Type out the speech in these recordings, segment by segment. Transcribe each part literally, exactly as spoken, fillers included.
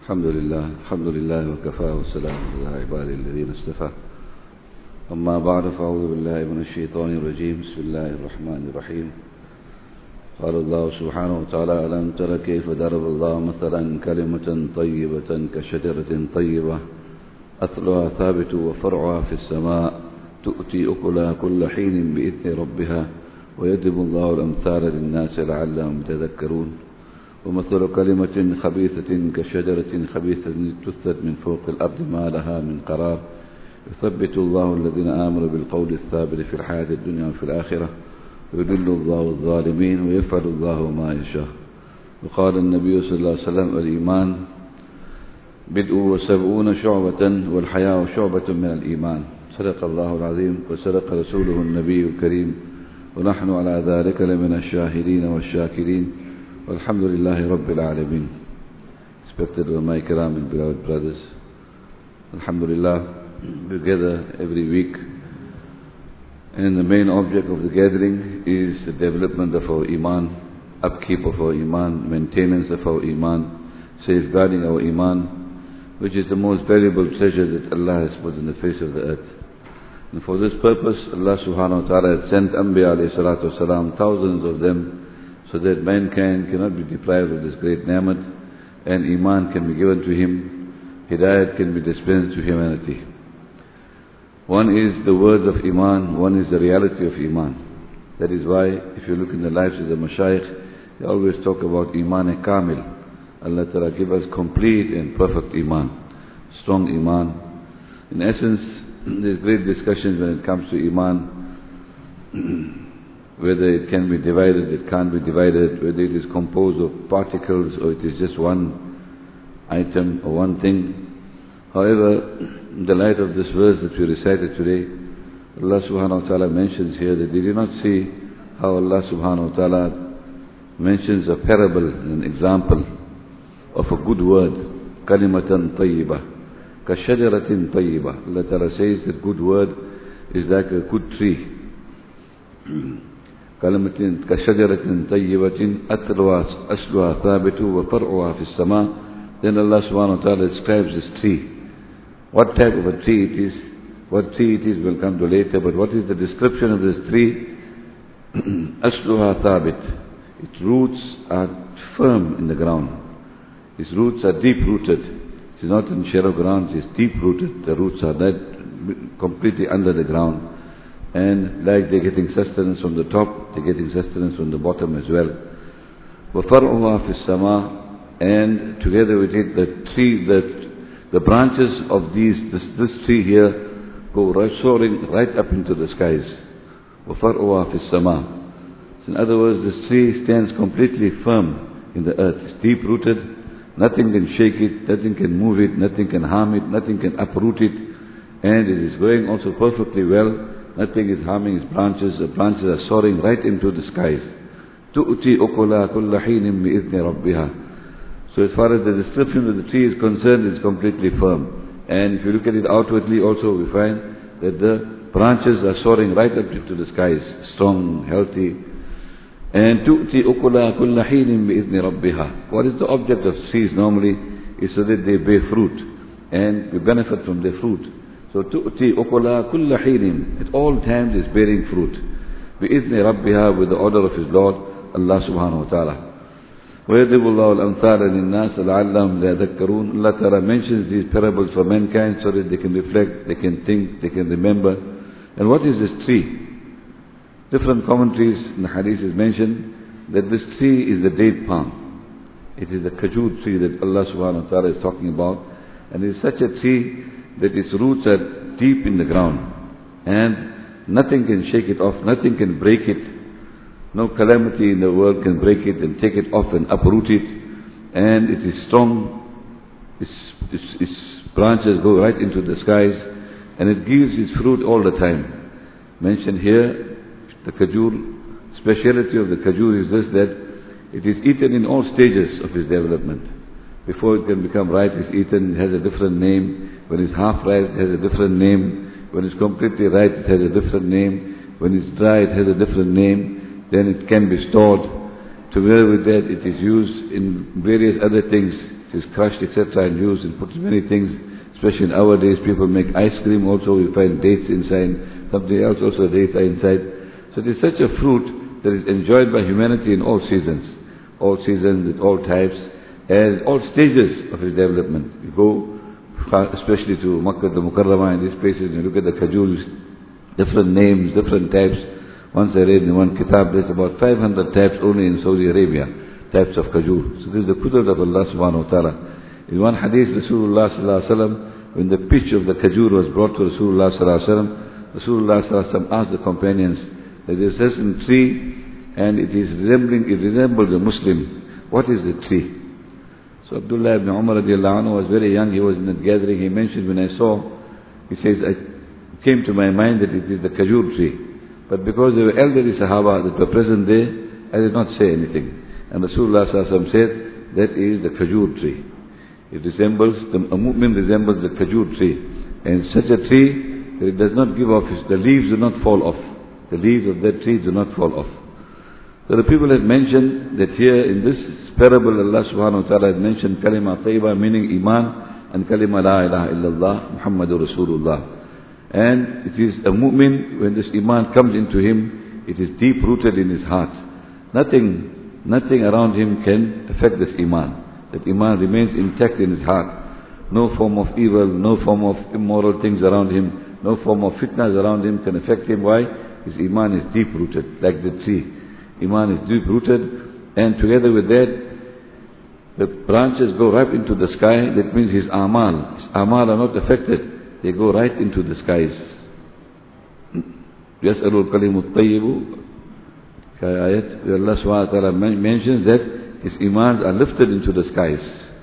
الحمد لله الحمد لله وكفى والسلام على عباده الذين اصطفى أما بعد فأعوذ بالله من الشيطان الرجيم بسم الله الرحمن الرحيم قال الله سبحانه وتعالى ألم تر كيف ضرب الله مثلا كلمة طيبة كشجرة طيبة أصلها ثابت وفرعها في السماء تؤتي أكلها كل حين بإذن ربها ويضرب الله الأمثال للناس لعلهم يتذكرون ومثل كلمة خبيثة كشجرة خبيثة تثبت من فوق الأرض ما لها من قرار يثبت الله الذين آمنوا بالقول الثابت في الحياة الدنيا وفي الآخرة ويضل الله الظالمين ويفعل الله ما يشاء. وقال النبي صلى الله عليه وسلم الإيمان بدء وسبعون شعبة والحياة شعبة من الإيمان. صدق الله العظيم وصدق رسوله النبي الكريم ونحن على ذلك لمن الشاهدين والشاكرين والحمد لله رب العالمين. Respected my kiram and beloved brothers, Alhamdulillah, we gather every week, and the main object of the gathering is the development of our iman, upkeep of our iman, maintenance of our iman, safeguarding our iman, which is the most valuable treasure that Allah has put in the face of the earth. And for this purpose, Allah subhanahu wa ta'ala had sent Anbiya alayhi salatu wasalam, thousands of them, so that mankind cannot be deprived of this great ni'mat, and iman can be given to him, hidayat can be dispensed to humanity. One is the words of iman, one is the reality of iman. That is why, if you look in the lives of the mashayikh, they always talk about iman kamil. Allah Ta'ala give us complete and perfect iman, strong iman. In essence, there's great discussions when it comes to iman, whether it can be divided, it can't be divided, whether it is composed of particles or it is just one item or one thing. However, in the light of this verse that we recited today, Allah subhanahu wa ta'ala mentions here that did you not see how Allah subhanahu wa ta'ala mentions a parable, an example of a good word, kalimatan tayyibah, kashajaratin tayyibah. Allah ta'ala says that good word is like a good tree. كلمة كشجرة طيبة أصلها أصلها ثابت وفرعها في السماء. Then Allah subhanahu wa ta'ala describes this tree. What type of a tree it is, what tree it is will come to later, but what is the description of this tree? أصلها ثابت. Its roots are firm in the ground. Its roots are deep rooted. It is not in shallow ground, it is deep rooted. The roots are that completely under the ground. And like they're getting sustenance from the top, they're getting sustenance from the bottom as well. وَفَرْعُهَا فِي السَّمَاءِ. And together with it, the tree, the, the branches of these, this, this tree here, go right, soaring right up into the skies. وَفَرْعُهَا فِي السَّمَاءِ. In other words, this tree stands completely firm in the earth. It's deep rooted. Nothing can shake it, nothing can move it, nothing can harm it, nothing can uproot it. And it is going also perfectly well. Nothing is harming its branches. The branches are soaring right into the skies. تُؤْتِي أُكُلَا كُلَّ حِينٍ بِإِذْنِ رَبِّهَا. So as far as the description of the tree is concerned, it's completely firm. And if you look at it outwardly also, we find that the branches are soaring right up into the skies, strong, healthy. And تُؤْتِي أُكُلَا كُلَّ حِينٍ بِإِذْنِ رَبِّهَا. What is the object of trees normally? Is so that they bear fruit and we benefit from their fruit. So تُؤْتِي أُكُلَا كُلَّ حِينٍ. At all times is bearing fruit. بِإِذْنِ رَبِّهَا, with the order of His Lord, Allah subhanahu wa ta'ala. وَيَضْرِبُ اللَّهُ الْأَمْثَالَ لِلنَّاسِ لَعَلَّهُمْ يَتَذَكَّرُونَ. Allah Ta'ala mentions these parables for mankind so that they can reflect, they can think, they can remember. And what is this tree? Different commentaries in the hadith is mentioned that this tree is the date palm. It is the kajur tree that Allah subhanahu wa ta'ala is talking about. And it is such a tree that its roots are deep in the ground. And nothing can shake it off, nothing can break it. No calamity in the world can break it and take it off and uproot it. And it is strong. Its, its, its branches go right into the skies. And it gives its fruit all the time. Mentioned here, the kajur, speciality of the kajur is this, that it is eaten in all stages of its development. Before it can become ripe, it's eaten, it has a different name. When it's half ripe, it has a different name. When it's completely ripe, it has a different name. When it's dry, it has a different name. Then it can be stored. Together with that, it is used in various other things. it is crushed, et cetera, and used and put in many things. Especially in our days, people make ice cream also, you find dates inside, something else also dates are inside. So it is such a fruit that is enjoyed by humanity in all seasons, all seasons, at all types, and all stages of its development. You go, especially to Makkah, the Mukarramah, in these places, and you look at the kajus, different names, different types. Once I read in one kitab, there's about five hundred types only in Saudi Arabia, types of kajur. So this is the qudrat of Allah subhanahu wa ta'ala. In one hadith, Rasulullah sallallahu alaihi wasallam, when the pitch of the kajur was brought to Rasulullah sallallahu alaihi wasallam, Rasulullah sallallahu alaihi wasallam asked the companions that there is a certain tree and it is resembling, it resembles a Muslim. What is the tree? So Abdullah ibn Umar radiallahu anhu was very young, he was in that gathering, he mentioned when I saw, he says, it came to my mind that it is the kajur tree. But because there were elderly Sahaba that were present there, I did not say anything. And Rasulullah sallallahu alaihi wasallam said, that is the kajur tree. It resembles, the, a mu'min resembles the kajur tree. And such a tree, that it does not give off, the leaves do not fall off. The leaves of that tree do not fall off. So the people had mentioned that here in this parable Allah subhanahu wa ta'ala had mentioned kalima tayyiba, meaning iman, and kalima la ilaha illallah, Muhammadur Rasulullah. And it is a mu'min, when this iman comes into him, it is deep rooted in his heart. Nothing, nothing around him can affect this iman. That iman remains intact in his heart. No form of evil, no form of immoral things around him, no form of fitnas around him can affect him. Why? His iman is deep rooted, like the tree. Iman is deep rooted, and together with that, the branches go right into the sky. That means his amal, his amal are not affected. They go right into the skies. يَسْأَلُ الْكَلِمُ الطَّيِّبُ ayat, where Allah subhanahu wa ta'ala mentions that his imans are lifted into the skies.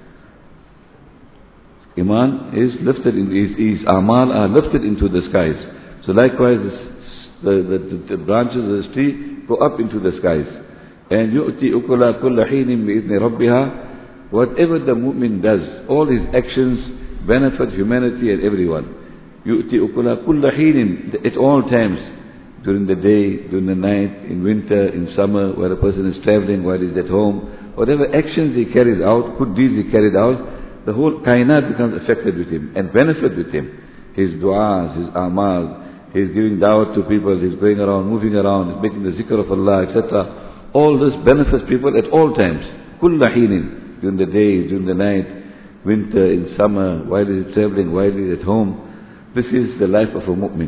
Iman is lifted, in, his, his amal are lifted into the skies. So likewise, the, the, the branches of the tree go up into the skies. And يُؤْتِي أُكُلَا كُلَّ حِينٍ بِإِذْنِ رَبِّهَا. Whatever the mu'min does, all his actions benefit humanity and everyone. يُؤْتِي أُكُلَا كُلَّ حِينٍ, at all times, during the day, during the night, in winter, in summer, where a person is traveling, while he's at home, whatever actions he carries out, good deeds he carried out, the whole kainat becomes affected with him and benefit with him. His du'as, his amal, he's giving da'wah to people, he's going around, moving around, he's making the zikr of Allah, et cetera. All this benefits people at all times. Kulla hinin, during the day, during the night, winter, in summer, while he's traveling, while he's at home. This is the life of a mu'min.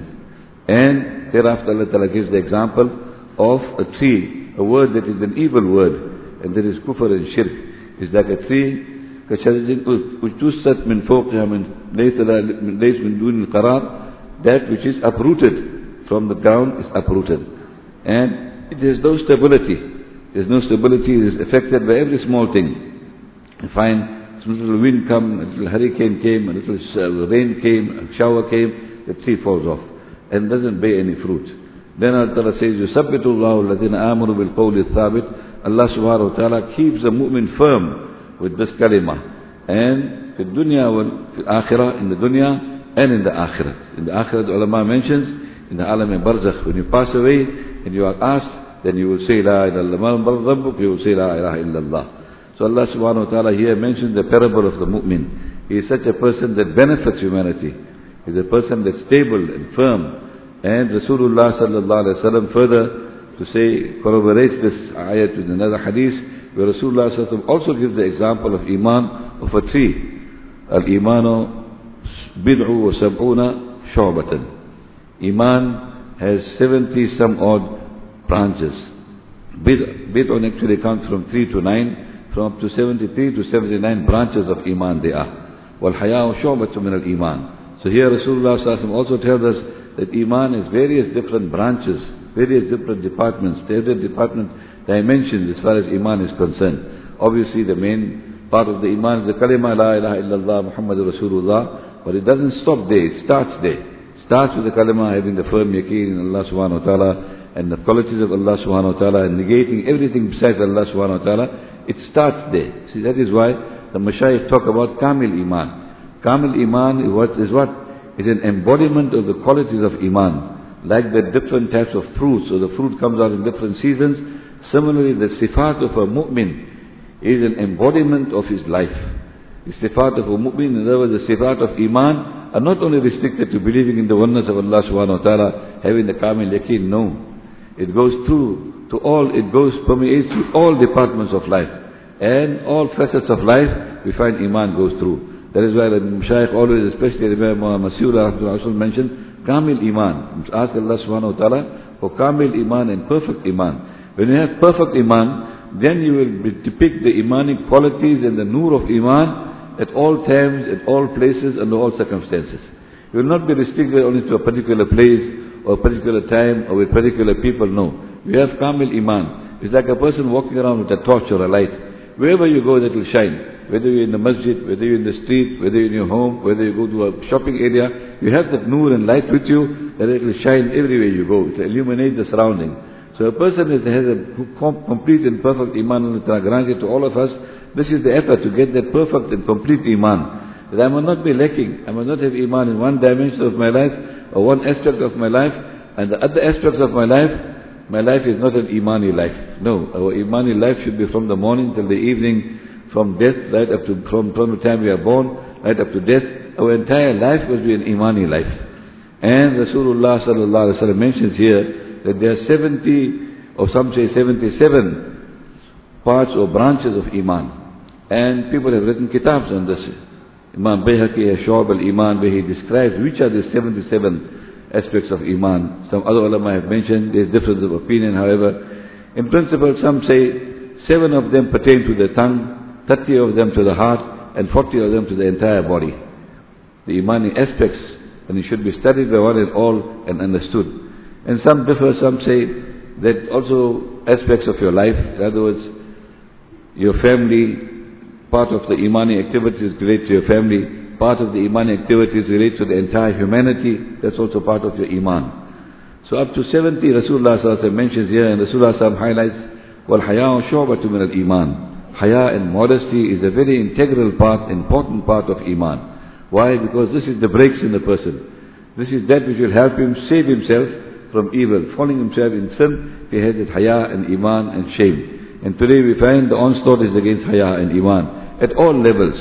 And thereafter Allah Ta'ala gives the example of a tree, a word that is an evil word, and that is kufr and shirk. It's like a tree, كَشَجَرٍ اُجْتُسَّتْ مِنْ فَوْقِهَا مِنْ لَيْسَ مِنْ دُونِ الْقَرَارِ. That which is uprooted from the ground is uprooted. And it has no stability. There's no stability, it is affected by every small thing. You find some little wind come, a little hurricane came, a little rain came, a shower came, the tree falls off and doesn't bear any fruit. Then Allah Ta'ala says, يُثَبِّتُ اللَّهُ الَّذِينَ آمَنُوا بِالْقَوْلِ الثَّابِتِ. Allah subhanahu wa ta'ala keeps the mu'min firm with this kalima. And in dunya wal akhirah, in the dunya and in the akhirat. In the akhirat, ulama mentions, in the alam barzakh, when you pass away and you are asked, then you will say La ilaha illallah, you will say La ilaha illallah. So Allah subhanahu wa ta'ala here mentions the parable of the mu'min. He is such a person that benefits humanity. He is a person that's stable and firm. And Rasulullah sallallahu alayhi wa sallam further to say, corroborates this ayat with another hadith, where Rasulullah sallallahu alayhi wa sallam also gives the example of iman of a tree. Al-imanu bid'u wa sab'una shu'batan. Iman has seventy some odd branches. Bid'un actually comes from three to nine, from up to seventy-three to seventy-nine branches of iman they are. Wal-haya'u shu'batu min al-iman. So here Rasulullah sallallahu alayhi wa sallam also tells us that iman has various different branches, various different departments, different department dimensions as far as iman is concerned. Obviously the main part of the iman is the kalima la ilaha illallah Muhammadur Rasulullah, but it doesn't stop there, it starts there. It starts with the kalima, having the firm yaqeen in Allah subhanahu wa ta'ala and the qualities of Allah subhanahu wa ta'ala and negating everything besides Allah subhanahu wa ta'ala. It starts there. See, that is why the mashayikh talk about kamil iman. Kamil iman is what is what is an embodiment of the qualities of iman. Like the different types of fruits, so the fruit comes out in different seasons. Similarly, the sifat of a mu'min is an embodiment of his life. The sifat of a mu'min, in other words, the sifat of iman, are not only restricted to believing in the oneness of Allah subhanahu wa ta'ala, having the kamil yaqeen, no. It goes through to all, it goes, permeates to all departments of life. And all facets of life, we find iman goes through. That is why the Mashaykh always, especially Imam Masura mentioned, kamil iman. Ask Allah subhanahu wa ta'ala for kamil iman and perfect iman. When you have perfect iman, then you will depict the imanic qualities and the nur of iman at all times, at all places, under all circumstances. You will not be restricted only to a particular place, or a particular time, or with particular people, no. You have kamil iman. It's like a person walking around with a torch or a light. Wherever you go, that will shine. Whether you're in the masjid, whether you're in the street, whether you're in your home, whether you go to a shopping area, you have that nur and light with you, that it will shine everywhere you go. It will illuminate the surrounding. So a person that has a complete and perfect iman, granted to all of us, this is the effort to get that perfect and complete iman. That I must not be lacking, I must not have iman in one dimension of my life, or one aspect of my life, and the other aspects of my life, my life is not an imani life. No, our imani life should be from the morning till the evening, from death, right up to, from, from the time we are born, right up to death. Our entire life must be an imani life. And Rasulullah sallallahu alaihi wasallam mentions here that there are seventy, or some say seventy-seven parts or branches of iman. And people have written kitabs on this. Imam Bayhaqi, Shu'ab al-Iman, where he describes which are the seventy-seven aspects of iman. Some other ulama have mentioned, there is difference of opinion, however. In principle, some say seven of them pertain to the tongue, thirty of them to the heart, and forty of them to the entire body. The imani aspects, and it should be studied by one and all and understood. And some differ, some say that also aspects of your life, in other words, your family, part of the imani activities relate to your family, part of the imani activities relate to the entire humanity, that's also part of your iman. So up to seventy Rasulullah sallallahu alaihi wasallam mentions here, and Rasulullah sallallahu alaihi wasallam highlights, وَالْحَيَاءُ شُعْبَةٌ مِنَ الْإِيمَانِ. Haya and modesty is a very integral part, important part of iman. Why? Because this is the brakes in the person. This is that which will help him save himself from evil, falling himself in sin. He has it haya and iman and shame. And today we find the onslaught is against haya and iman. At all levels.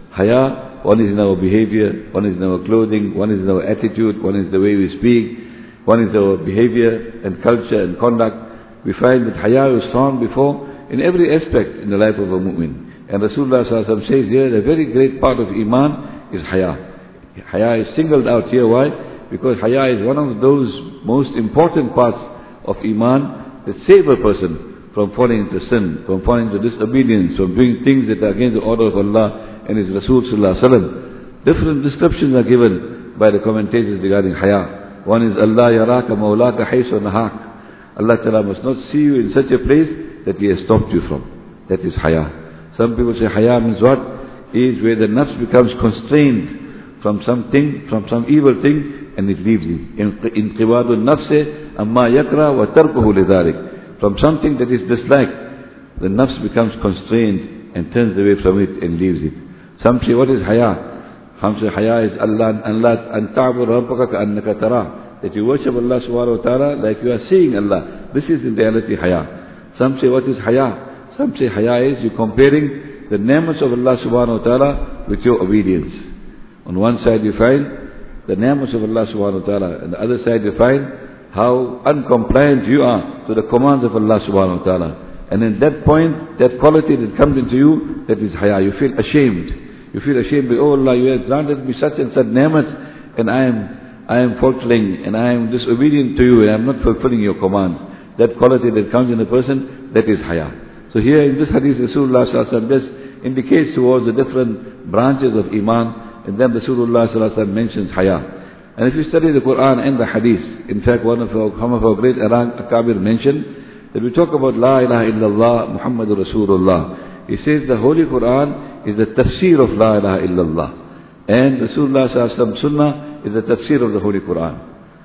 Haya, one is in our behavior, one is in our clothing, one is in our attitude, one is the way we speak, one is our behavior and culture and conduct. We find that haya is found before in every aspect in the life of a mu'min. And Rasulullah sallallahu alaihi wasallam says here, a very great part of iman is haya. Haya is singled out here. Why? Because haya is one of those most important parts of iman that save a person from falling into sin, from falling into disobedience, from doing things that are against the order of Allah and His Rasul sallallahu alaihi wasallam. Different descriptions are given by the commentators regarding haya. One is Allah yaraka mawlaka haysu nahak. Allah Ta'ala must not see you in such a place that He has stopped you from. That is haya. Some people say haya means what? Is where the nafs becomes constrained from something, from some evil thing, and it leaves it. Inqibadu nafse amma yakra wa tarkuhu lidharik. From something that is disliked, the nafs becomes constrained and turns away from it and leaves it. Some say, what is haya? Some say, haya is Allah, Allah, an ta'bud rabbaka ka'annaka tara. That you worship Allah subhanahu wa ta'ala like you are seeing Allah. This is in reality haya. Some say, what is haya? Some say, haya is you comparing the ni'mas of Allah subhanahu wa ta'ala with your obedience. On one side you find the ni'mas of Allah subhanahu wa ta'ala. On the other side you find how uncompliant you are to the commands of Allah subhanahu wa ta'ala. And in that point, that quality that comes into you, that is haya. You feel ashamed. You feel ashamed, oh Allah, you have granted me such and such ni'mat, and I am, I am faltering, and I am disobedient to you, and I am not fulfilling your commands. That quality that comes in a person, that is haya. So here in this hadith, Rasulullah sallallahu alaihi wasallam just indicates towards the different branches of iman, and then Rasulullah sallallahu alaihi wasallam mentions haya. And if you study the Quran and the Hadith, in fact one of our, some of our great Akabir mentioned, that we talk about La ilaha illallah Muhammadur Rasulullah. He says the Holy Quran is the tafsir of La ilaha illallah. And Rasulullah sallallahu alaihi wasallam Sunnah is the tafsir of the Holy Quran.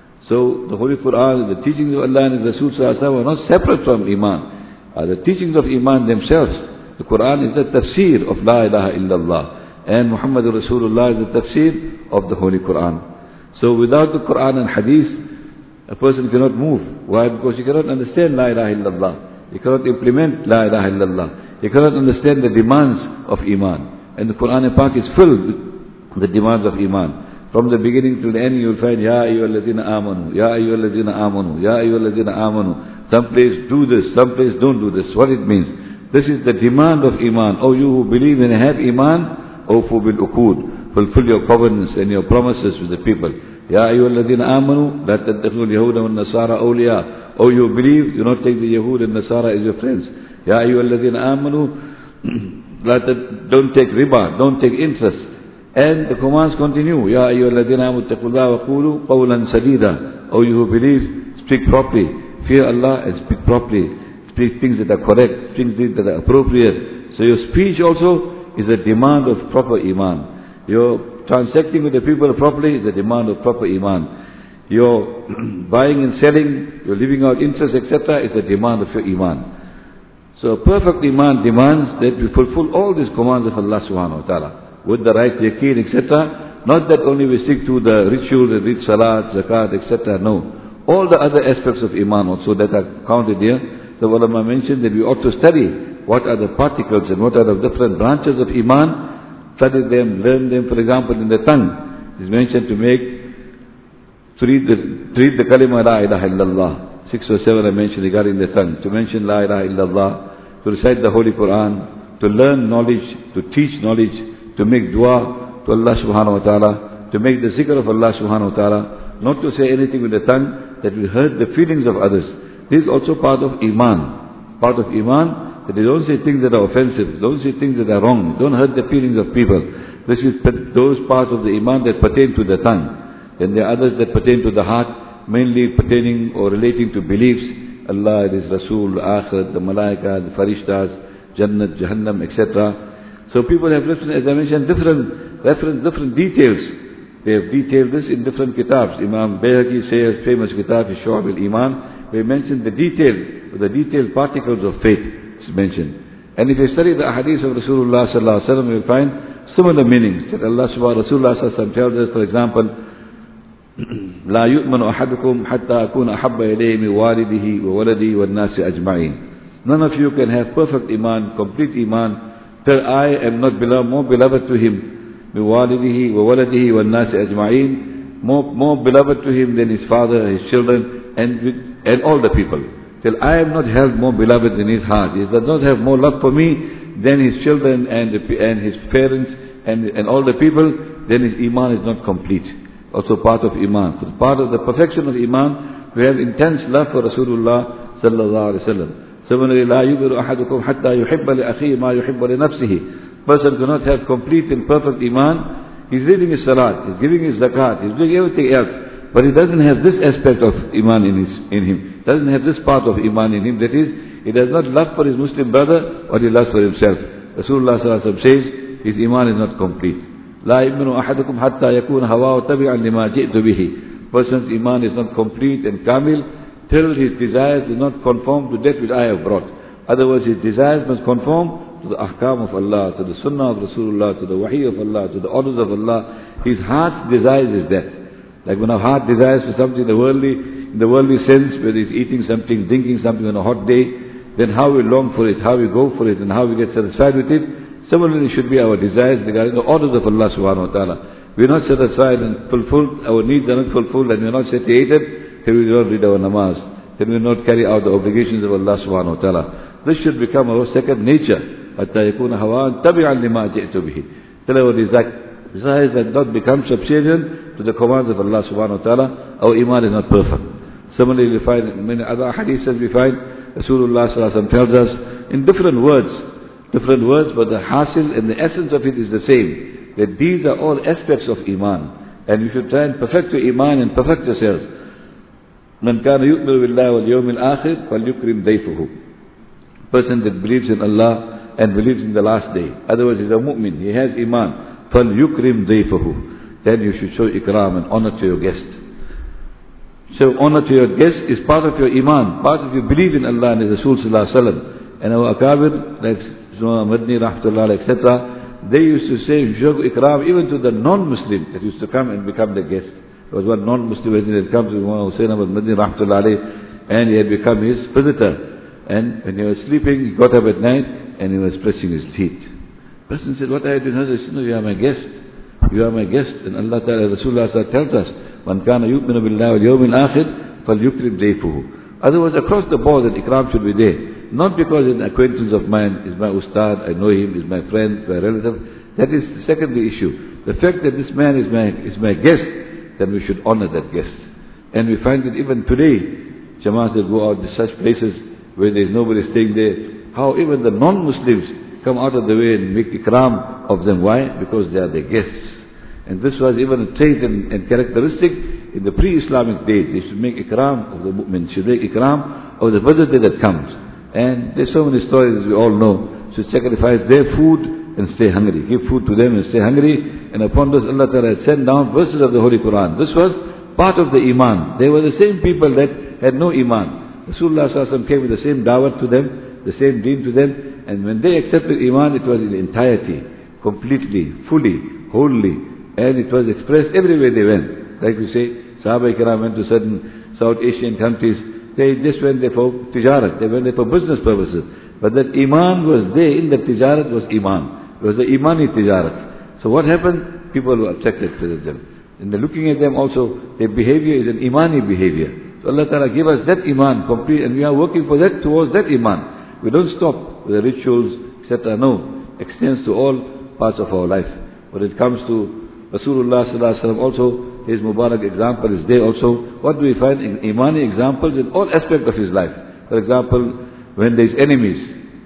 So the Holy Quran, the teachings of Allah and the Rasul sallallahu alaihi wasallam are not separate from Iman. Are the teachings of Iman themselves. The Quran is the tafsir of La ilaha illallah. And Muhammadur Rasulullah is the tafsir of the Holy Quran. So without the Quran and Hadith, a person cannot move. Why? Because he cannot understand La ilaha illallah. He cannot implement La ilaha illallah. He cannot understand the demands of Iman. And the Quran Pak is filled with the demands of Iman. From the beginning till the end you will find, Ya ayyuhalladhina amanu, Ya ayyuhalladhina amanu, Ya ayyuhalladhina amanu. Some place do this, some place don't do this. What it means? This is the demand of Iman. Oh, you who believe and have Iman, awfu bil uqud. Fulfill your covenants and your promises with the people. Ya ayyuhalladhina amanu, la tattakhidhu al-yahuda wa an-nasara awliya. Oh, you believe, do not take the Yahud and Nasara as your friends. Ya ayyuhalladhina amanu, la don't take riba, don't take interest. And the commands continue. Ya ayyuhalladhina amanu taqullaha wa qulu qawlan sadida. Oh, you who believe, speak properly. Fear Allah and speak properly. Speak things that are correct, things that are appropriate. So your speech also is a demand of proper Iman. Your transacting with the people properly is a demand of proper Iman. Your buying and selling, your living out interest, et cetera is a demand of your Iman. So perfect Iman demands that we fulfill all these commands of Allah subhanahu wa ta'ala with the right yaqeen, et cetera. Not that only we stick to the ritual, the read salat, zakat, et cetera. No. All the other aspects of Iman also that are counted here. The ulama mentioned that we ought to study what are the particles and what are the different branches of Iman. Study them, learn them. For example, in the tongue, it is mentioned to make, to read the, to read the kalima La ilaha illallah. Six or seven I mentioned regarding the tongue. To mention La ilaha illallah, to recite the Holy Quran, to learn knowledge, to teach knowledge, to make dua to Allah subhanahu wa ta'ala, to make the zikr of Allah subhanahu wa ta'ala, not to say anything with the tongue that will hurt the feelings of others. This is also part of Iman. Part of Iman, that you don't say things that are offensive, don't say things that are wrong, don't hurt the feelings of people. This is those parts of the Iman that pertain to the tongue. Then there are others that pertain to the heart, mainly pertaining or relating to beliefs. Allah, His Rasul, Akhirat, the Malaika, the Farishtas, Jannat, Jahannam, et cetera. So people have written, as I mentioned, different reference, different details. They have detailed this in different kitabs. Imam Bayhaqi says, famous kitab, Shu'ab al-Iman, we mentioned the detail, the detailed particles of faith is mentioned. And if you study the hadith of Rasulullah sallallahu alaihi wasallam, you will find similar meanings that Allah subhanahu Rasulullah sallallahu alaihi wasallam tells us, for example, لا يؤمن أحدكم حتى أكون أحب إليه من والده وولده والناس أجمعين. None of you can have perfect iman, complete iman, till I am not beloved, more beloved to him, من والده وولده والناس أجمعين, more more beloved to him than his father, his children, and with, and all the people. Till I am not held more beloved in his heart. He does not have more love for me than his children and the, and his parents and and all the people. Then his iman is not complete. Also part of Iman. So part of the perfection of Iman, we have intense love for Rasulullah sallallahu alaihi wasallam. Similarly, لا يؤمن أحدكم حتى يحب لأخيه ما يحب لنفسه. Person cannot have complete and perfect Iman. He's reading his salat, he's giving his zakat, he's doing everything else, but he doesn't have this aspect of Iman in his in him. Doesn't have this part of Iman in him. That is, he does not love for his Muslim brother, what he loves for himself. Rasulullah sallallahu alaihi wasallam says his Iman is not complete. لا يؤمن أحدكم حتى يكون هواه تبعا لما جئت به. Person's iman is not complete and kamil till his desires do not conform to that which I have brought. Otherwise his desires must conform to the ahkam of Allah, to the sunnah of Rasulullah, to the wahi of Allah, to the orders of Allah. His heart's desires is that. Like when our heart desires for something in the worldly, in the worldly sense, whether he's eating something, drinking something on a hot day, then how we long for it, how we go for it, and how we get satisfied with it. Similarly should be our desires regarding the orders of Allah subhanahu wa ta'ala. We are not satisfied and fulfilled, our needs are not fulfilled, and we are not satiated till we do not read our namaz, till we do not carry out the obligations of Allah subhanahu wa ta'ala. This should become our second nature. حَتَّى يَكُونَ هَوَاءً تَبِعًا لِمَا جِئْتُ بِهِ. Till our desires have not become subservient to the commands of Allah subhanahu wa ta'ala, our iman is not perfect. Similarly, we find in many other hadiths we find, Rasulullah sallallahu alaihi wasallam tells us in different words, different words, but the hasil and the essence of it is the same. That these are all aspects of Iman. And you should try and perfect your Iman and perfect yourselves. مَنْ كَانَ يُؤْمِنُ بِاللَّهِ وَالْيَوْمِ الْآخِرِ فَلْيُكْرِمْ ضَيْفَهُ. Person that believes in Allah and believes in the last day. Otherwise he's a mu'min, he has Iman. فَلْيُكْرِمْ ضَيْفَهُ. Then you should show ikram and honor to your guest. So honor to your guest is part of your Iman, part of your belief in Allah and His Rasul sallallahu alaihi wasallam. And our akabir, like Madni, Rahmatullah, et cetera, they used to say, Shug Ikram, even to the non-Muslim that used to come and become the guest. There was one non-Muslim that had come to Hussain Ahmad Madni, Rahmatullah, and he had become his visitor. And when he was sleeping, he got up at night and he was pressing his teeth. Person said, what are you doing? He said, no, you are my guest. You are my guest. And Allah Ta'ala, Rasulullah tells us, Man kana yu'minu billahi wal yawmil akhir, fal yukrim dayfuhu. Otherwise, across the board, that ikram should be there. Not because an acquaintance of mine is my ustad, I know him, is my friend, my relative. That is the secondary issue. The fact that this man is my, is my guest, then we should honor that guest. And we find that even today, Jamaat will go out to such places where there is nobody staying there. How even the non-Muslims come out of the way and make ikram of them. Why? Because they are their guests. And this was even a trait and, and characteristic in the pre-Islamic days. They should make ikram of the mu'min, should make ikram of the visitor that comes. And there's so many stories we all know. Should sacrifice their food and stay hungry. Give food to them and stay hungry. And upon this Allah Ta'ala had sent down verses of the Holy Quran. This was part of the iman. They were the same people that had no iman. Rasulullah Sallallahu Alaihi Wasallam came with the same dawat to them, the same deen to them. And when they accepted iman, it was in entirety, completely, fully, wholly. And it was expressed everywhere they went. Like we say, Sahaba Ikram went to certain South Asian countries. They just went there for tijarat. They went there for business purposes. But that iman was there in the tijarat was iman. It was the imani tijarat. So what happened? People were attracted to them. And they're looking at them also, their behavior is an imani behavior. So Allah Ta'ala give us that iman complete, and we are working for that, towards that iman. We don't stop with the rituals, et cetera. No. Extends to all parts of our life. When it comes to Rasulullah Sallallahu Alaihi Wasallam also, his Mubarak example is there also. What do we find in imani examples in all aspects of his life? For example, when there is enemies,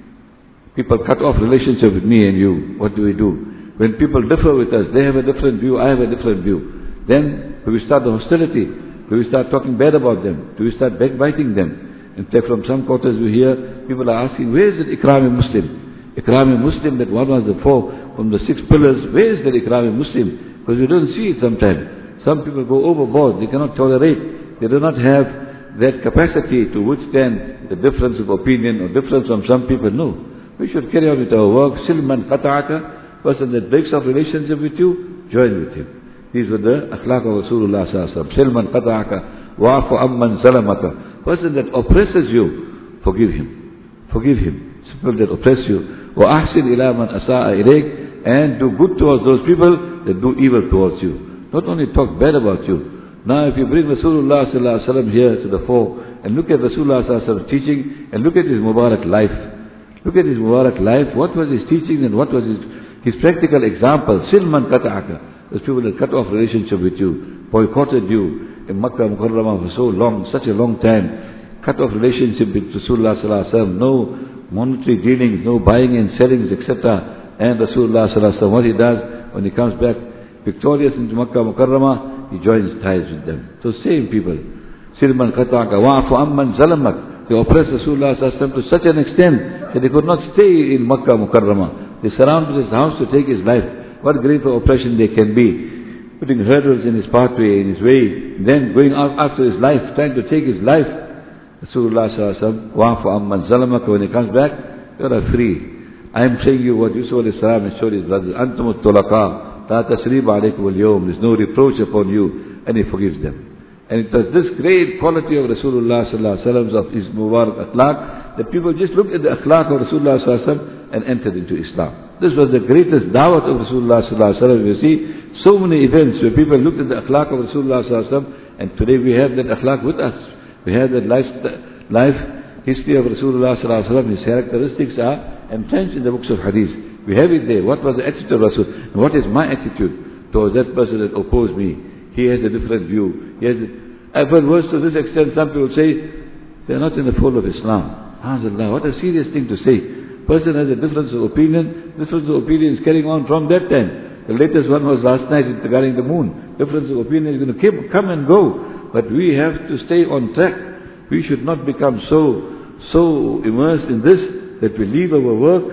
people cut off relationship with me and you. What do we do? When people differ with us, they have a different view, I have a different view. Then do we start the hostility? Do we start talking bad about them? Do we start backbiting them? In fact, from some quarters we hear people are asking, where is the Ikrami Muslim? Ikrami Muslim, that one was the four from the six pillars. Where is the Ikrami Muslim? Because we don't see it sometimes. Some people go overboard. They cannot tolerate. They do not have that capacity to withstand the difference of opinion or difference from some people. No. We should carry on with our work. Silman qata'aka. Person that breaks off relationship with you, join with him. These were the akhlaq of Rasulullah Sallallahu Alaihi Wasallam. Silman qata'aka. Wa'afu amman zalamaka. Person that oppresses you, forgive him. Forgive him. People that oppress you. Wa ahsin ila man asa'a ilayk. And do good towards those people that do evil towards you. Not only talk bad about you. Now if you bring Rasulullah Sallallahu Alaihi Wasallam here to the fore, and look at Rasulullah Sallallahu Alaihi Wasallam teaching, and look at his Mubarak life. Look at his Mubarak life. What was his teaching and what was his, his practical example? Silman qata'aka. Those people that cut off relationship with you, boycotted you in Makkah Mukarramah for so long, such a long time. Cut off relationship with Rasulullah Sallallahu Alaihi Wasallam. No monetary dealings, no buying and sellings, et cetera. And Rasulullah Sallallahu Alaihi Wasallam, what he does, when he comes back victorious into Makkah Mukarramah, he joins ties with them. So same people. Silman qata'aka wa'afu amman zalamak. They oppressed Rasulullah Sallallahu Alaihi Wasallam to such an extent that he could not stay in Makkah Mukarramah. They surrounded his house to take his life. What greater oppression there can be. Putting hurdles in his pathway, in his way, then going out after his life, trying to take his life. Rasulullah Sallallahu Alaihi Wasallam, wa'afu amman zalamak. When he comes back, you are free. I am saying you what Yusuf alayhi salam has showed his brothers. Antum at-tulaqa, la tasrib alaykum al-yawm. There's no reproach upon you. And he forgives them. And it was this great quality of Rasulullah Sallallahu Alaihi Wasallam, of his Mubarak akhlaq, that people just looked at the akhlaq of Rasulullah Sallallahu Alaihi Wasallam and entered into Islam. This was the greatest dawat of Rasulullah Sallallahu Alaihi Wasallam. You see, so many events where people looked at the akhlaq of Rasulullah Sallallahu Alaihi Wasallam, and today we have that akhlaq with us. We have that life, life history of Rasulullah Sallallahu Alaihi Wasallam. His characteristics are entrenched in the books of hadith. We have it there. What was the attitude of Rasul? And what is my attitude towards that person that opposed me? He has a different view. He has a, I've heard words to this extent. Some people say, they are not in the fold of Islam. Alhamdulillah, what a serious thing to say. Person has a difference of opinion. Difference of opinion is carrying on from that time. The latest one was last night regarding the moon. Difference of opinion is going to keep, come and go. But we have to stay on track. We should not become so, so immersed in this that we leave our work,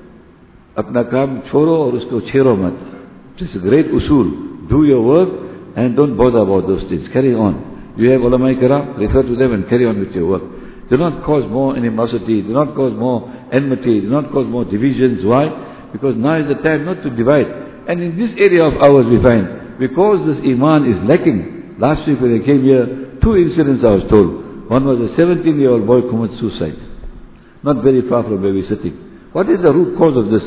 apna kaam choro aur usko chhero mat. This is a great usul. Do your work and don't bother about those things. Carry on. You have ulama kiram, refer to them and carry on with your work. Do not cause more animosity. Do not cause more enmity. Do not cause more divisions. Why? Because now is the time not to divide. And in this area of ours we find, because this iman is lacking. Last week when I came here, two incidents I was told. One was a seventeen-year-old boy committed suicide. Not very far from where we're sitting. What is the root cause of this?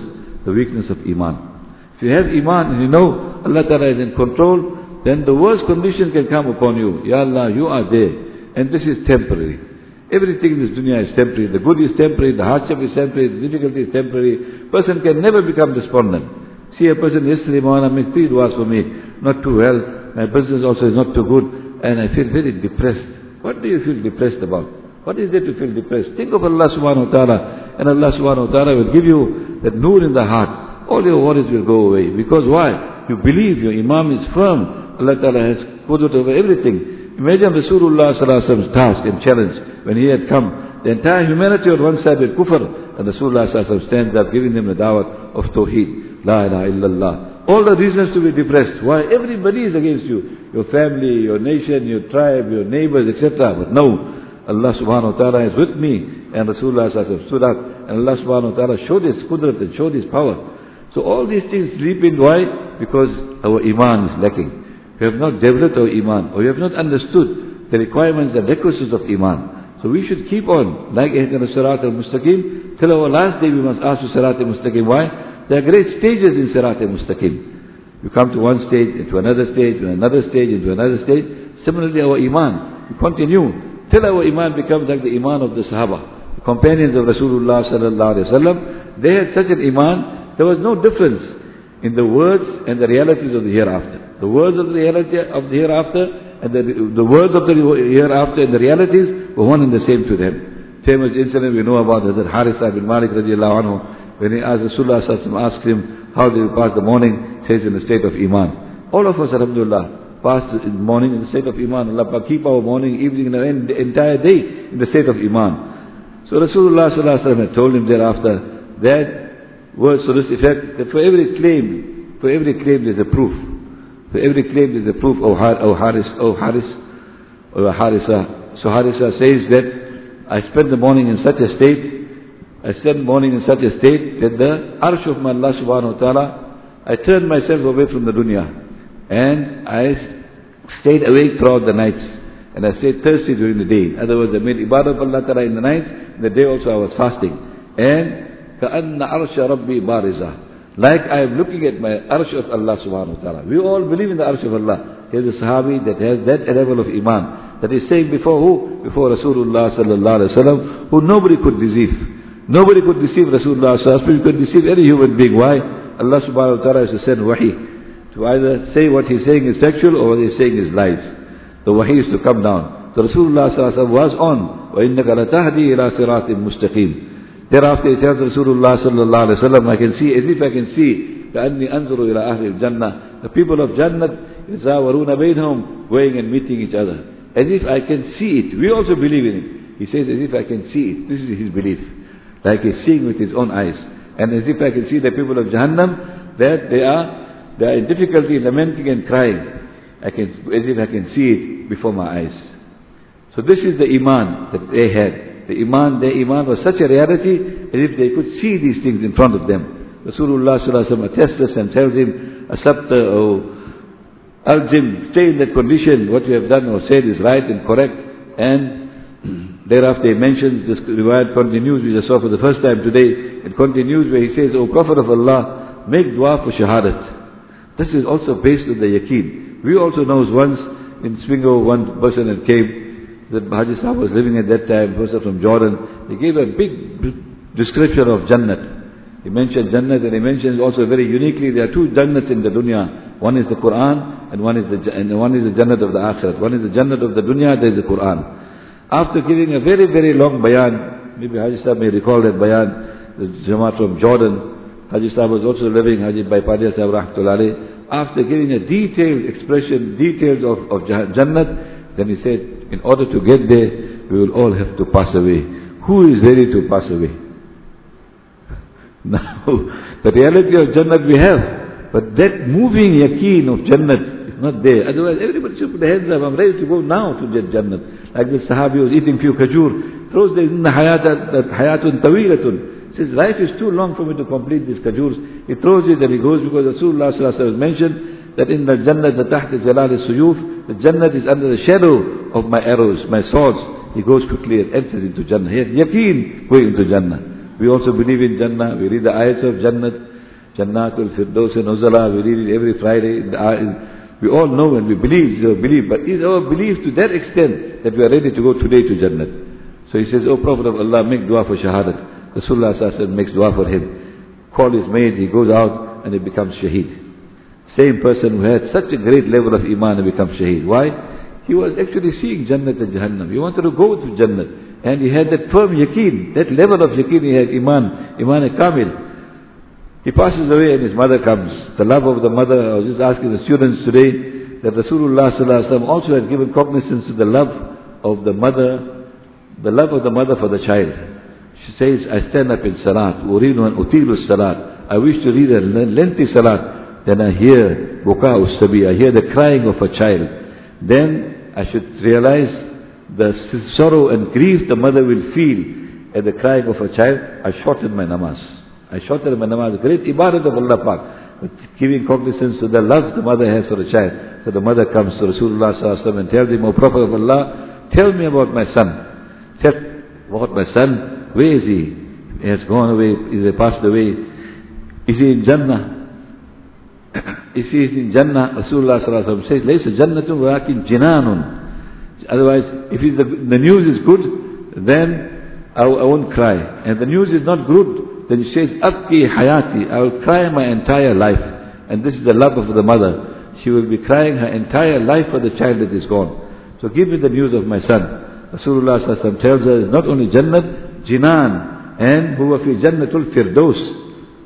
the weakness of Iman. If you have Iman and you know Allah Ta'ala is in control, then the worst condition can come upon you. Ya Allah, you are there. And this is temporary. Everything in this dunya is temporary. The good is temporary, the hardship is temporary, the difficulty is temporary. Person can never become despondent. See a person yesterday, Mawlana, make three du'as for me. Not too well. My business also is not too good. And I feel very depressed. What do you feel depressed about? What is there to feel depressed? Think of Allah subhanahu wa ta'ala. And Allah subhanahu wa ta'ala will give you that nur in the heart. All your worries will go away. Because why? You believe your Imam is firm. Allah Ta'ala has qudrat over everything. Imagine Rasulullah Sallallahu Alaihi Wasallam's task and challenge when he had come. The entire humanity on one side with kufr. And Rasulullah Sallallahu Alaihi Wasallam stands up giving them the dawah of Tawheed. La ilaha illallah. All the reasons to be depressed. Why? Everybody is against you. Your family, your nation, your tribe, your neighbors, et cetera. But no. Allah Subhanahu Wa Ta'ala is with me. And Rasulullah Sallallahu Alaihi Wasallam stood up. And Allah Subhanahu Wa Ta'ala showed His qudrat and showed His power. So all these things sleep in. Why? Because our Iman is lacking. We have not developed our Iman, or we have not understood the requirements and requisites of Iman. So we should keep on, like Ihdina Sirat al-Mustaqim, till our last day we must ask for Sirat al-Mustaqim. Why? There are great stages in Sirat al-Mustaqim. You come to one stage, into another stage, to another stage, into another stage. Similarly our Iman, we continue, till our Iman becomes like the Iman of the Sahaba. The companions of Rasulullah Sallallahu Alaihi Wasallam, they had such an Iman. There was no difference in the words and the realities of the hereafter. The words of the reality of the hereafter and the, the words of the hereafter and the realities were one and the same to them. Famous incident we know about Hazrat Harisa bin Malik radiallahu anhu, when he asked Rasulullah sallallahu alaihi wasallam, asked him, how did you pass the morning? Says in the state of Iman. All of us, alhamdulillah, pass the morning in the state of Iman. Allah keep our morning, evening, and the entire day in the state of Iman. So Rasulullah sallallahu alaihi wasallam had told him thereafter that words to this effect, that for every claim, for every claim there's a proof. For every claim there's a proof, O Har, O Haris, O Haris, O Harisa. So Harisa says that I spent the morning in such a state, I spent the morning in such a state that the arsh of my Allah subhanahu wa ta'ala, I turned myself away from the dunya. And I stayed awake throughout the nights. And I stayed thirsty during the day. In other words, I made ibadah of Allah ta'ala in the night, in the day also I was fasting. And كَأَنَّ عَرْشَ رَبِّي بَارِزَةً. Like I am looking at my arsh of Allah subhanahu wa ta'ala. We all believe in the arsh of Allah. Here's a sahabi that has that level of iman. That is saying before who? Before Rasulullah sallallahu alaihi wasallam, who nobody could deceive. Nobody could deceive Rasulullah sallallahu alaihi wasallam. Could deceive any human being. Why? Allah subhanahu wa ta'ala has to send wahi. To either say what he's saying is factual or what he's saying is lies. The wahi is to come down. So Rasulullah sallallahu alaihi wasallam was on. وَإِنَّكَ لَتَهْدِي إِلَى صِرَاطٍ مُسْتَقِيمٍ. Thereafter he tells Rasulullah sallallahu alaihi wasallam, I can see, as if I can see, كَأَنِّي أَنْظُرُ إِلَى أَهْلِ الْجَنَّةِ. The people of Jannat, يَتَزَاوَرُونَ بَيْنَهُمْ, going and meeting each other. As if I can see it. We also believe in it. He says, as if I can see it. This is his belief. Like he's seeing with his own eyes. And as if I can see the people of Jahannam, that they are, they are in difficulty, lamenting and crying. I can, as if I can see it before my eyes. So this is the Iman that they had. The Iman, their Iman was such a reality as if they could see these things in front of them. Rasulullah sallallahu alaihi wasallam attests us and tells him, Asabta o Al-Jim, stay in that condition, what you have done or said is right and correct. And thereafter he mentions, this riwayat continues, which I saw for the first time today, it continues where he says, O Prophet of Allah, make dua for shahadat. This is also based on the yaqeen. We also know once in Swingo, one person that came, that Haji Sahib was living at that time, person from Jordan. He gave a big description of Jannat. He mentioned Jannat and he mentions also very uniquely, there are two Jannats in the dunya. One is the Quran and one is the, and one is the Jannat of the Akhirat. One is the Jannat of the dunya, there is the Quran. After giving a very, very long bayan, maybe Haji Sahib may recall that bayan, the Jamaat from Jordan, Haji Sahib was also living, Haji Baipadia Sahib Rahmatullah. After giving a detailed expression, details of, of Jannat, then he said, in order to get there, we will all have to pass away. Who is ready to pass away? Now, the reality of Jannat we have, but that moving yaqeen of Jannat is not there. Otherwise, everybody should put their hands up. I'm ready to go now to get Jannat. Like the Sahabi was eating few kajur, throws the hayatun tawilatun. Says, life is too long for me to complete these kajurs. He throws it and he goes because Rasulullah sallallahu alaihi wasallam mentioned that in the Jannat, the taht jalal suyuf, the Jannat is under the shadow of my arrows, my swords. He goes quickly and enters into Jannah. He has yaqeen going into Jannah. We also believe in Jannah. We read the ayats of Jannat. Jannatul Firdaus Nuzala, we read it every Friday. In the, in, we all know and we believe, it's our belief, but is our belief to that extent that we are ready to go today to Jannat? So he says, "Oh Prophet of Allah, make dua for Shahadat." Rasulullah sallallahu alaihi wasallam makes dua for him. Call his maid, he goes out and he becomes Shaheed. Same person who had such a great level of Iman and becomes Shaheed. Why? He was actually seeing Jannat and Jahannam. He wanted to go to Jannat. And he had that firm yaqeen, that level of yaqeen he had, Iman, Iman Kamil. He passes away and his mother comes. The love of the mother, I was just asking the students today, that Rasulullah sallallahu alaihi wasallam also had given cognizance to the love of the mother, the love of the mother for the child. She says, I stand up in salat, urinu an utilu salat. I wish to read a lengthy salat. Then I hear buka'u sabi, I hear the crying of a child. Then I should realize the sorrow and grief the mother will feel at the crying of a child. I shorten my namaz. I shorten my namaz. Great ibadat of Allah Pak. But giving cognizance to the love the mother has for the child. So the mother comes to Rasulullah sallallahu alaihi wasallam and tells him, O Prophet of Allah, tell me about my son. Tell about my son. Where is he? He has gone away. Is he passed away? Is he in Jannah? If he is in Jannah, Rasulullah sallallahu alaihi wasallam says, Laysa jannatun walakin jinanun. Otherwise, if the, the news is good, then I, I won't cry. And the news is not good, then he says, Abki hayati, I will cry my entire life. And this is the love of the mother. She will be crying her entire life for the child that is gone. So give me the news of my son. Rasulullah sallallahu alaihi wasallam tells her, it's not only Jannat, Jinan, and huwa fi Jannatul Firdaus.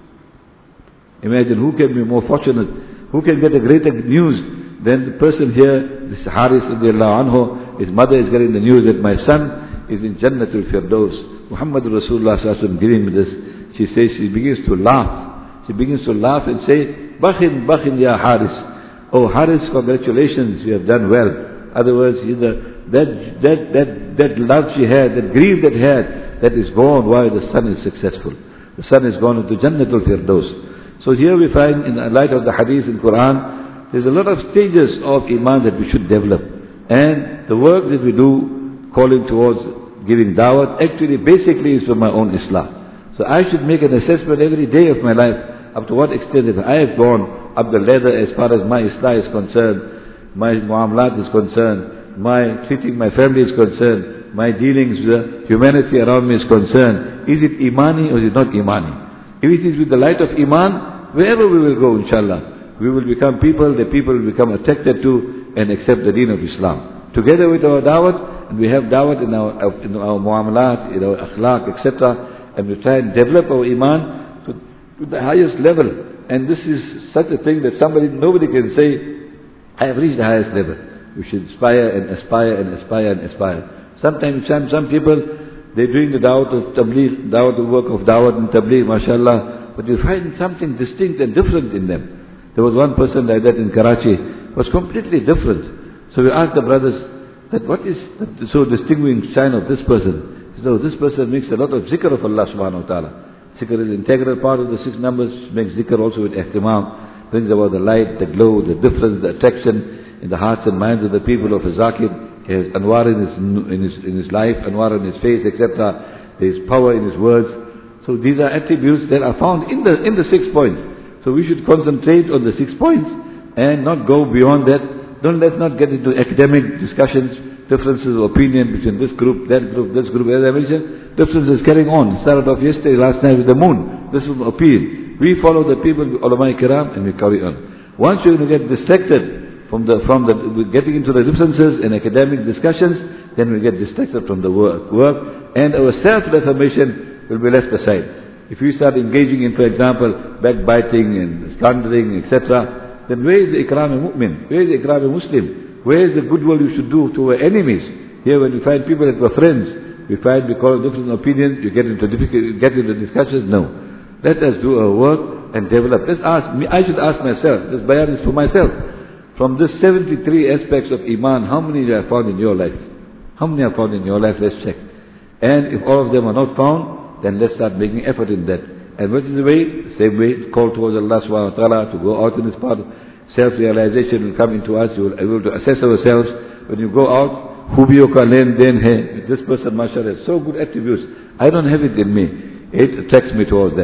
Imagine who can be more fortunate, who can get a greater news than the person here, this Haris radiallahu anhu, his mother is getting the news that my son is in Jannatul Firdaus. Muhammad Rasulullah sallallahu alaihi wasallam giving me this. She says, she begins to laugh. She begins to laugh and say, Bakhin, Bakhin ya Haris. Oh Haris, congratulations, you have done well. Other words, the, that, that, that, that love she had, that grief that had, that is gone while the son is successful. The son is gone into Jannatul Firdaus. So here we find, in the light of the hadith in Quran, there's a lot of stages of Iman that we should develop. And the work that we do, calling towards giving dawat, actually basically is for my own Islah. So I should make an assessment every day of my life, up to what extent if I have gone up the ladder as far as my Islah is concerned, my muamalat is concerned, my treating my family is concerned, my dealings with humanity around me is concerned. Is it Imani or is it not Imani? If it is with the light of Iman, wherever we will go, inshallah, we will become people that people will become attracted to and accept the deen of Islam. Together with our dawat, and we have dawat in our, in our muamalat, in our akhlaq, et cetera, and we try and develop our Iman to, to the highest level. And this is such a thing that somebody, nobody can say, I have reached the highest level. We should aspire and aspire and aspire and aspire. Sometimes some, some people, they're doing the dawat of tabligh, dawat of work of dawat and tabligh, mashallah, but you find something distinct and different in them. There was one person like that in Karachi, was completely different. So we asked the brothers, that what is the so distinguishing sign of this person? So this person makes a lot of zikr of Allah subhanahu wa ta'ala. Zikr is an integral part of the six numbers, makes zikr also with ihtimam, brings about the light, the glow, the difference, the attraction in the hearts and minds of the people of a zakir. He has anwar in his, in his, in his life, anwar in his face, et cetera. There is power in his words. So these are attributes that are found in the, in the six points. So we should concentrate on the six points and not go beyond that. Don't, let's not get into academic discussions, differences of opinion between this group, that group, this group, as I mentioned, differences carrying on. Started off yesterday, last night with the moon. This is an opinion. We follow the people, ulama kiram, and we carry on. Once you're going to get distracted from the, from the, getting into the differences in academic discussions, then we get distracted from the work, work, and our self-reformation will be left aside. If you start engaging in, for example, backbiting and slandering, et cetera, then where is the ikram al-mu'min? Where is the ikram al-muslim? Where is the goodwill you should do to our enemies? Here when we find people that were friends, we find because of different opinions, you get into difficult, get into discussions. No. Let us do our work and develop. Let's ask me, I should ask myself, this bayan is for myself. From this seventy-three aspects of Iman, how many are found in your life? How many are found in your life? Let's check. And if all of them are not found, then let's start making effort in that. And what is the way? The same way, call towards Allah subhanahu wa ta'ala to go out in this path. Self-realization will come into us. You will be able to assess ourselves. When you go out, Hubiyo ka len den hai. This person, mashallah, has so good attributes. I don't have it in me. It attracts me towards that.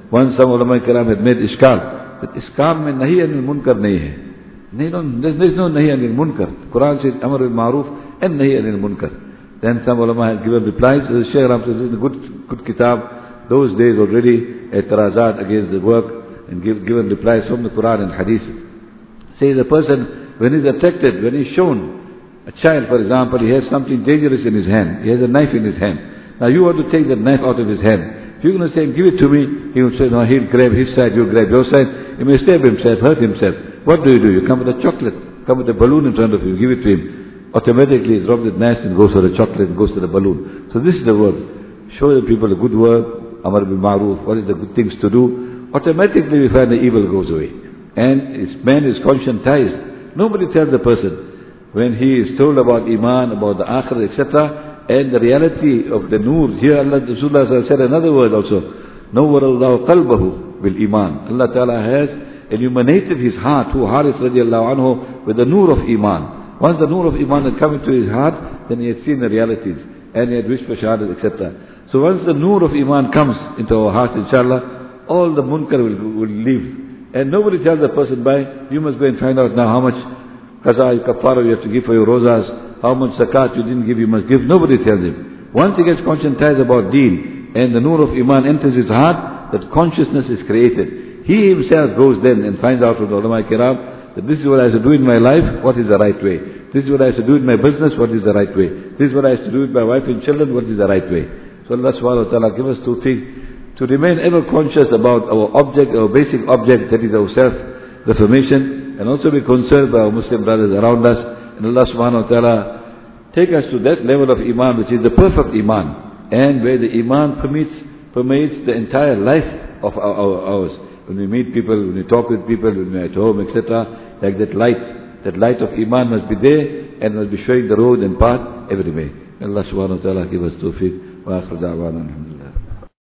Once some ulama kiram had made ishkal, that ishkal mein nahi anil munkar nahi hai. They don't, there's, there's no nahi anil munkar. Quran says amar bil ma'ruf and nahi anil munkar. Then some ulama had given replies. Shaykh Ram says, this is a good, good kitab. Those days already, etirazat against the work, and give, given replies from the Quran and Hadith. Says a person, when he's attracted, when he's shown, a child, for example, he has something dangerous in his hand. He has a knife in his hand. Now you want to take that knife out of his hand. If you're going to say, give it to me, he will say, no, he'll grab his side, you'll grab your side. He may stab himself, hurt himself. What do you do? You come with a chocolate, come with a balloon in front of you, give it to him. Automatically he drops the knife and goes for the chocolate and goes to the balloon. So this is the word. Show the people a good word, amar bil ma'ruf, what is the good things to do. Automatically we find the evil goes away. And this man is conscientized. Nobody tells the person. When he is told about Iman, about the Akhirah, et cetera, and the reality of the Noor, here Allah Rasulullah said another word also, Nawwar Allahu qalbahu bil Iman. Allah Ta'ala has illuminated his heart, who Haris radiallahu anhu, with the Noor of Iman. Once the Noor of Iman had come into his heart, then he had seen the realities, and he had wished for Shahadat, et cetera. So once the Noor of Iman comes into our hearts, inshallah, all the munkar will, will leave. And nobody tells the person, by, you must go and find out now how much qaza, kafara you have to give for your rozas, how much zakat you didn't give, you must give. Nobody tells him. Once he gets conscientized about deen, and the nur of iman enters his heart, that consciousness is created. He himself goes then and finds out from the ulama kiram, that this is what I have to do in my life, what is the right way? This is what I have to do in my business, what is the right way? This is what I have to do with my wife and children, what is the right way? So Allah subhanahu wa ta'ala give us tawfiq to remain ever conscious about our object, our basic object, that is our self-reformation, and also be concerned by our Muslim brothers around us. And Allah subhanahu wa ta'ala take us to that level of iman which is the perfect iman, and where the iman permits, permeates the entire life of our, our, ours. When we meet people, when we talk with people, when we're at home, et cetera, like that light, that light of iman must be there and must be showing the road and path everywhere. Allah subhanahu wa ta'ala give us tawfiq. Wa akhir da'wana alhamdulillah.